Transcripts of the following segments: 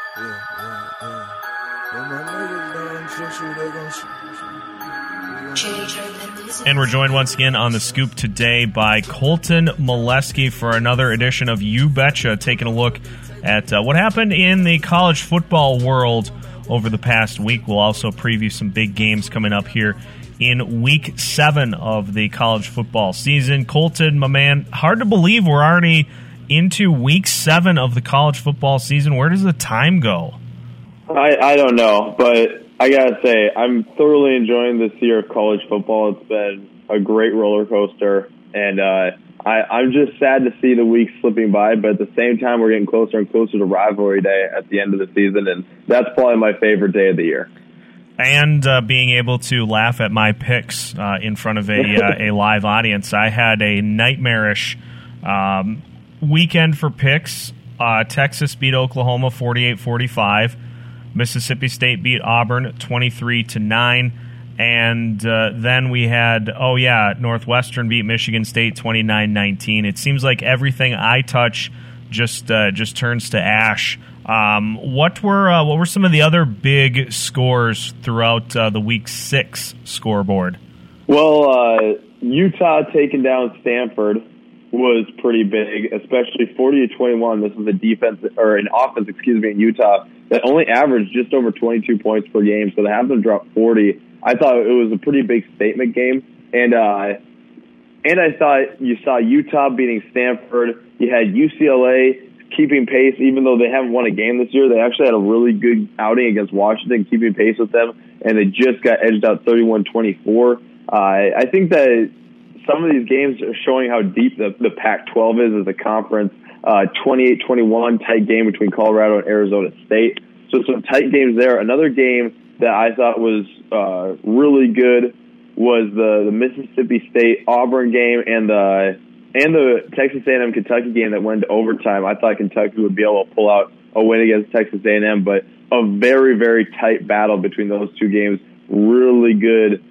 Yeah, yeah, yeah. But my niggas done shit, they gon' shoot. And we're joined once again on the Scoop today by Colton Molesky for another edition of You Betcha, taking a look at what happened in the college football world over the past week. We'll also preview some big games coming up here in Week 7 of the college football season. Colton, my man, hard to believe we're already into Week 7 of the college football season. Where does the time go? I don't know, but I gotta say, I'm thoroughly enjoying this year of college football. It's been a great roller coaster, and I'm just sad to see the weeks slipping by, but at the same time, we're getting closer and closer to rivalry day at the end of the season, and that's probably my favorite day of the year. And being able to laugh at my picks in front of a live audience. I had a nightmarish weekend for picks. Texas beat Oklahoma 48-45. Mississippi State beat Auburn 23-9. And then we had, Northwestern beat Michigan State 29-19. It seems like everything I touch just turns to ash. What were some of the other big scores throughout the Week 6 scoreboard? Well, Utah taking down Stanford was pretty big, especially 40-21. This was an offense in Utah that only averaged just over 22 points per game, so to have them drop 40, I thought it was a pretty big statement game. And I thought you saw Utah beating Stanford. You had UCLA keeping pace, even though they haven't won a game this year. They actually had a really good outing against Washington, keeping pace with them, and they just got edged out 31-24. I think that some of these games are showing how deep the Pac-12 is as a conference. 28-21 tight game between Colorado and Arizona State. So some tight games there. Another game that I thought was really good was the Mississippi State Auburn game and the Texas A&M Kentucky game that went to overtime. I thought Kentucky would be able to pull out a win against Texas A&M, but a very, very tight battle between those two games. Really good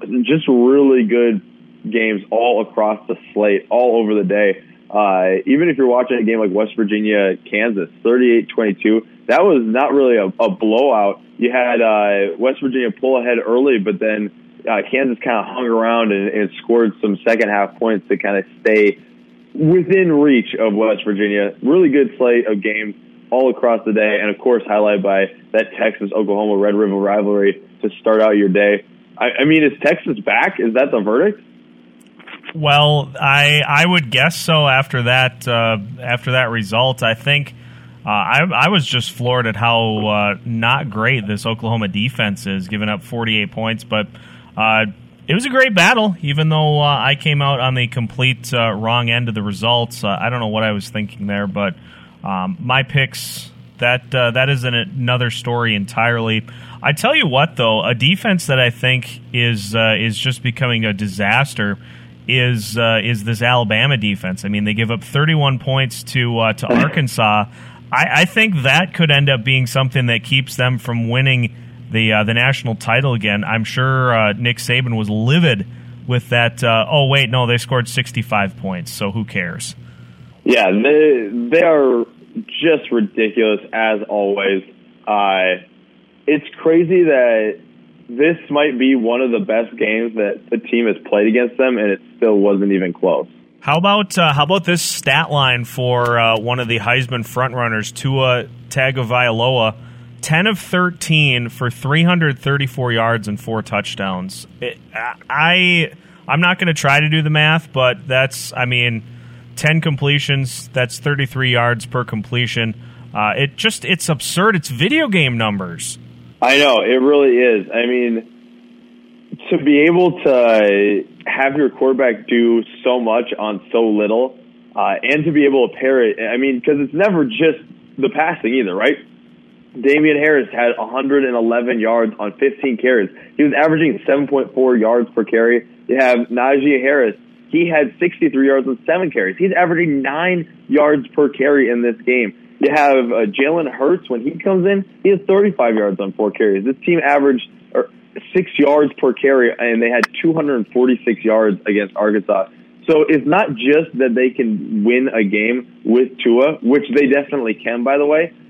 games all across the slate, all over the day. Even if you're watching a game like West Virginia-Kansas, 38-22, that was not really a blowout. You had West Virginia pull ahead early, but then Kansas kind of hung around and scored some second-half points to kind of stay within reach of West Virginia. Really good slate of games all across the day, and, of course, highlighted by that Texas-Oklahoma Red River rivalry to start out your day. I mean, is Texas back? Is that the verdict? Well, I would guess so after that result. I think I was just floored at how not great this Oklahoma defense is, giving up 48 points. But it was a great battle, even though I came out on the complete wrong end of the results. I don't know what I was thinking there, but my picks, that is another story entirely. I tell you what, though, a defense that I think is just becoming a disaster is this Alabama defense. I mean, they give up 31 points to Arkansas. I think that could end up being something that keeps them from winning the national title again. I'm sure Nick Saban was livid with that. They scored 65 points, so who cares? Yeah, they are just ridiculous as always. It's crazy that this might be one of the best games that the team has played against them, and it still wasn't even close. How about this stat line for one of the Heisman frontrunners, Tua Tagovailoa, 10 of 13 for 334 yards and 4 touchdowns. I'm not going to try to do the math, but 10 completions, that's 33 yards per completion. It's absurd. It's video game numbers. I know, it really is. I mean, to be able to have your quarterback do so much on so little, and to be able to pair it, because it's never just the passing either, right? Damian Harris had 111 yards on 15 carries. He was averaging 7.4 yards per carry. You have Najee Harris. He had 63 yards on 7 carries. He's averaging 9 yards per carry in this game. You have Jalen Hurts. When he comes in, he has 35 yards on 4 carries. This team averaged 6 yards per carry, and they had 246 yards against Arkansas. So it's not just that they can win a game with Tua, which they definitely can, by the way,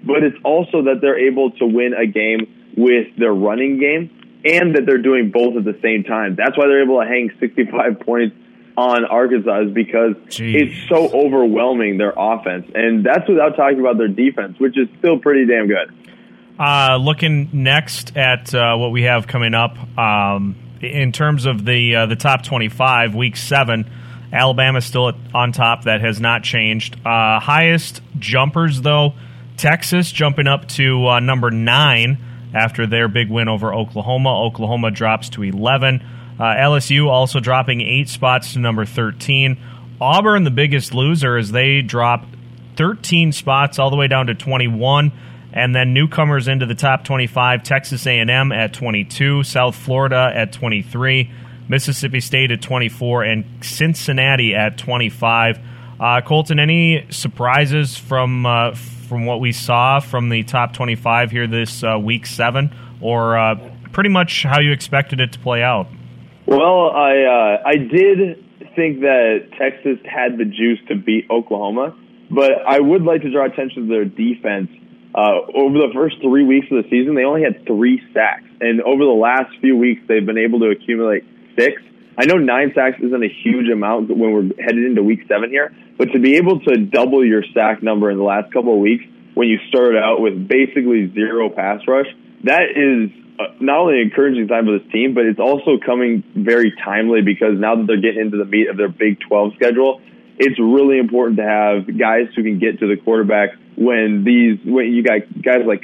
but it's also that they're able to win a game with their running game and that they're doing both at the same time. That's why they're able to hang 65 points on Arkansas, is because it's so overwhelming, their offense. And that's without talking about their defense, which is still pretty damn good. Looking next at what we have coming up, in terms of the top 25, Week 7, Alabama's still on top. That has not changed. Highest jumpers, though, Texas jumping up to number 9 after their big win over Oklahoma. Oklahoma drops to 11. LSU also dropping 8 spots to number 13. Auburn, the biggest loser, as they drop 13 spots all the way down to 21. And then newcomers into the top 25, Texas A&M at 22, South Florida at 23, Mississippi State at 24, and Cincinnati at 25. Colton, any surprises from what we saw from the top 25 here this Week 7, or pretty much how you expected it to play out? Well, I did think that Texas had the juice to beat Oklahoma, but I would like to draw attention to their defense. Over the first 3 weeks of the season, they only had 3 sacks. And over the last few weeks, they've been able to accumulate 6. I know 9 sacks isn't a huge amount when we're headed into Week 7 here, but to be able to double your sack number in the last couple of weeks when you started out with basically 0 pass rush, that is not only an encouraging time for this team, but it's also coming very timely because now that they're getting into the meat of their Big 12 schedule, it's really important to have guys who can get to the quarterback when you got guys like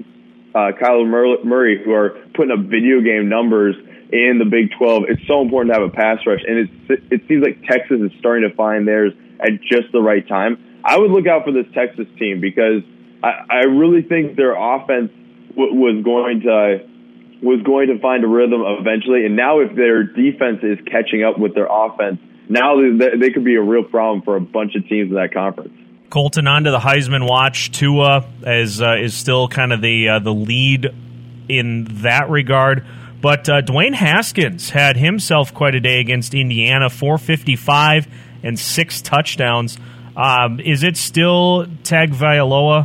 Kyler Murray who are putting up video game numbers in the Big 12. It's so important to have a pass rush, and it seems like Texas is starting to find theirs at just the right time. I would look out for this Texas team because I really think their offense was going to find a rhythm eventually, and now if their defense is catching up with their offense, now they could be a real problem for a bunch of teams in that conference. Colton, on to the Heisman watch. Tua is still kind of the lead in that regard. But Dwayne Haskins had himself quite a day against Indiana, 455 and 6 touchdowns. Is it still Tagovailoa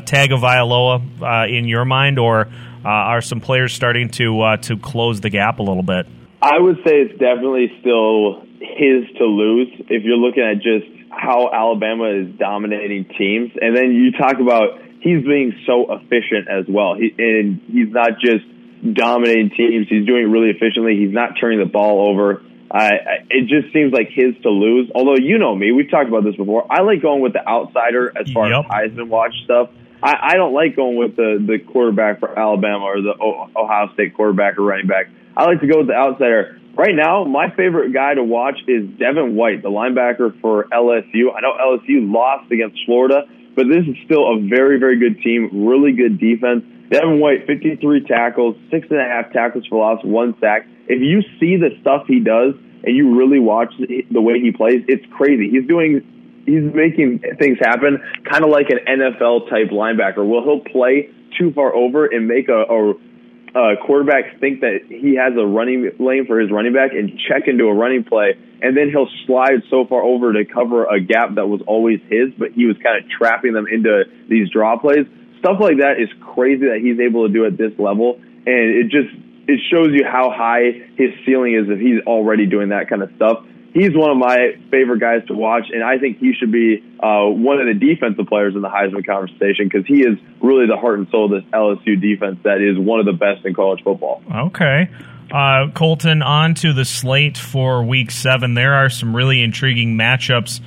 in your mind, or are some players starting to close the gap a little bit? I would say it's definitely still his to lose if you're looking at just how Alabama is dominating teams. And then you talk about he's being so efficient as well. And he's not just dominating teams. He's doing it really efficiently. He's not turning the ball over. It just seems like his to lose. Although, you know me, we've talked about this before. I like going with the outsider as far as Heisman Watch stuff. I don't like going with the quarterback for Alabama or the Ohio State quarterback or running back. I like to go with the outsider. Right now, my favorite guy to watch is Devin White, the linebacker for LSU. I know LSU lost against Florida, but this is still a very, very good team, really good defense. Devin White, 53 tackles, 6.5 tackles for loss, 1 sack. If you see the stuff he does and you really watch the way he plays, it's crazy. He's making things happen kind of like an NFL-type linebacker. Well, he'll play too far over and make a quarterback think that he has a running lane for his running back and check into a running play, and then he'll slide so far over to cover a gap that was always his, but he was kind of trapping them into these draw plays. Stuff like that is crazy that he's able to do at this level, and it shows you how high his ceiling is if he's already doing that kind of stuff. He's one of my favorite guys to watch, and I think he should be one of the defensive players in the Heisman conversation because he is really the heart and soul of this LSU defense that is one of the best in college football. Okay. Colton, on to the slate for Week 7. There are some really intriguing matchups,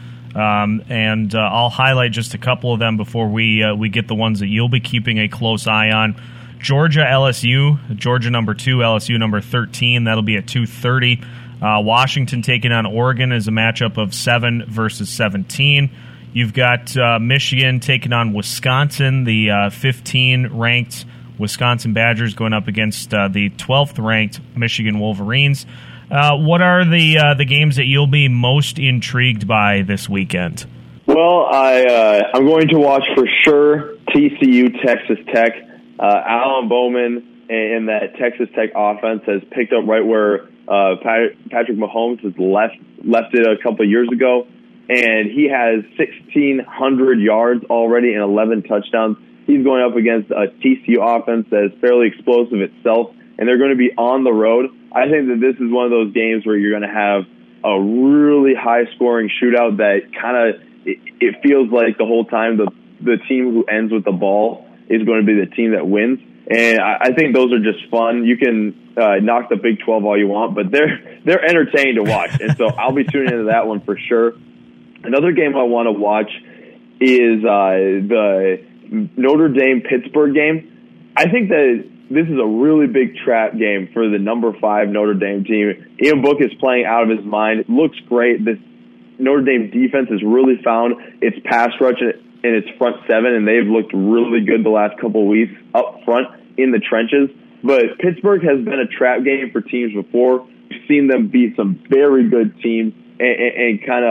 and I'll highlight just a couple of them before we get the ones that you'll be keeping a close eye on. Georgia, LSU. Georgia number 2, LSU number 13. That'll be at 2:30. Washington taking on Oregon is a matchup of 7 versus 17. You've got Michigan taking on Wisconsin, the 15th-ranked Wisconsin Badgers going up against the 12th-ranked Michigan Wolverines. What are the games that you'll be most intrigued by this weekend? Well, I'm going to watch for sure TCU, Texas Tech. Alan Bowman and that Texas Tech offense has picked up right where Patrick Mahomes has left it a couple of years ago, and he has 1,600 yards already and 11 touchdowns. He's going up against a TCU offense that is fairly explosive itself, and they're going to be on the road. I think that this is one of those games where you're going to have a really high-scoring shootout that kind of it feels like the whole time the team who ends with the ball is going to be the team that wins. And I think those are just fun. You can knock the Big 12 all you want, but they're entertaining to watch. And so I'll be tuning into that one for sure. Another game I want to watch is the Notre Dame-Pittsburgh game. I think that this is a really big trap game for the number 5 Notre Dame team. Ian Book is playing out of his mind. It looks great. This Notre Dame defense has really found its pass rush in its front 7, and they've looked really good the last couple of weeks up front in the trenches. But Pittsburgh has been a trap game for teams before. We've seen them beat some very good teams and kind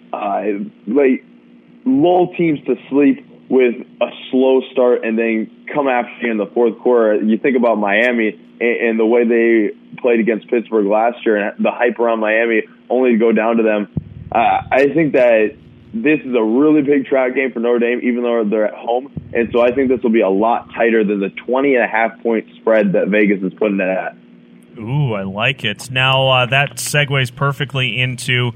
of like lull teams to sleep with a slow start and then come after you in the fourth quarter. You think about Miami and the way they played against Pittsburgh last year and the hype around Miami only to go down to them. I think that this is a really big trap game for Notre Dame, even though they're at home. And so I think this will be a lot tighter than the 20.5-point spread that Vegas is putting it at. Ooh, I like it. Now, that segues perfectly into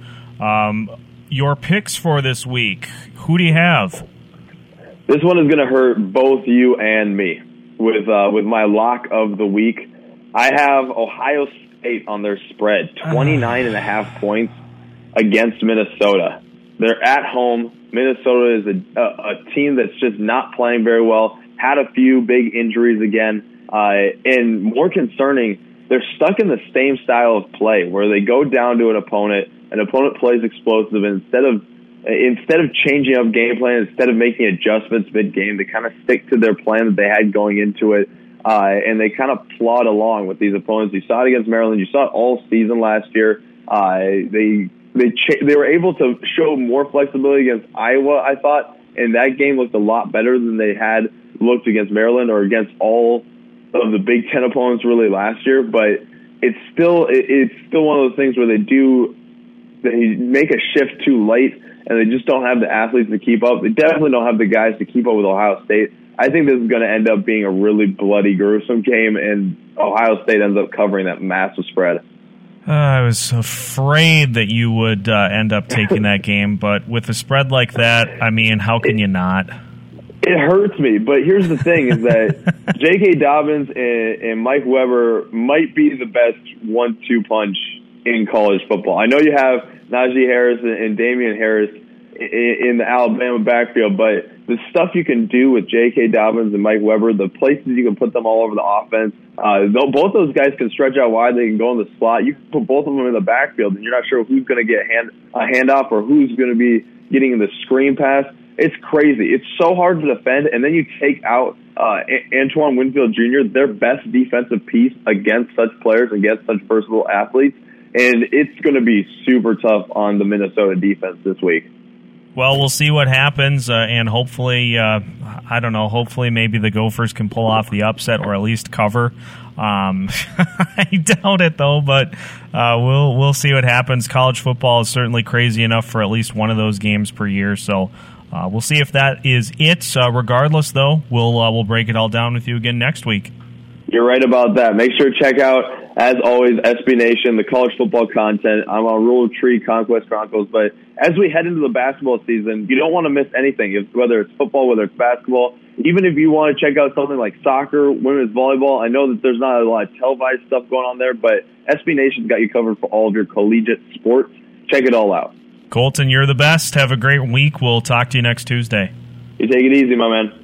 your picks for this week. Who do you have? This one is going to hurt both you and me with my lock of the week. I have Ohio State on their spread, 29.5 points against Minnesota. They're at home. Minnesota is a team that's just not playing very well, had a few big injuries again, and more concerning, they're stuck in the same style of play where they go down to an opponent plays explosive, and instead of changing up game plan, instead of making adjustments mid-game, they kind of stick to their plan that they had going into it, and they kind of plod along with these opponents. You saw it against Maryland. You saw it all season last year. They were able to show more flexibility against Iowa, I thought, and that game looked a lot better than they had looked against Maryland or against all of the Big Ten opponents really last year. But it's still one of those things where they make a shift too late, and they just don't have the athletes to keep up. They definitely don't have the guys to keep up with Ohio State. I think this is going to end up being a really bloody, gruesome game, and Ohio State ends up covering that massive spread. I was afraid that you would end up taking that game, but with a spread like that, I mean, how can you not? It hurts me, but here's the thing, is that J.K. Dobbins and Mike Weber might be the best 1-2 punch in college football. I know you have Najee Harris and Damian Harris in the Alabama backfield, but the stuff you can do with J.K. Dobbins and Mike Weber, the places you can put them all over the offense, both those guys can stretch out wide. They can go in the slot. You can put both of them in the backfield, and you're not sure who's going to get a handoff or who's going to be getting the screen pass. It's crazy. It's so hard to defend, and then you take out Antoine Winfield Jr., their best defensive piece against such players, against such versatile athletes, and it's going to be super tough on the Minnesota defense this week. Well, we'll see what happens, and hopefully, I don't know, hopefully maybe the Gophers can pull off the upset or at least cover. I doubt it, though, but we'll see what happens. College football is certainly crazy enough for at least one of those games per year, so we'll see if that is it. Regardless, though, we'll break it all down with you again next week. You're right about that. Make sure to check out, as always, SB Nation, the college football content. I'm on Rural Tree Conquest Chronicles, but as we head into the basketball season, you don't want to miss anything, whether it's football, whether it's basketball. Even if you want to check out something like soccer, women's volleyball, I know that there's not a lot of televised stuff going on there, but SB Nation's got you covered for all of your collegiate sports. Check it all out. Colton, you're the best. Have a great week. We'll talk to you next Tuesday. You take it easy, my man.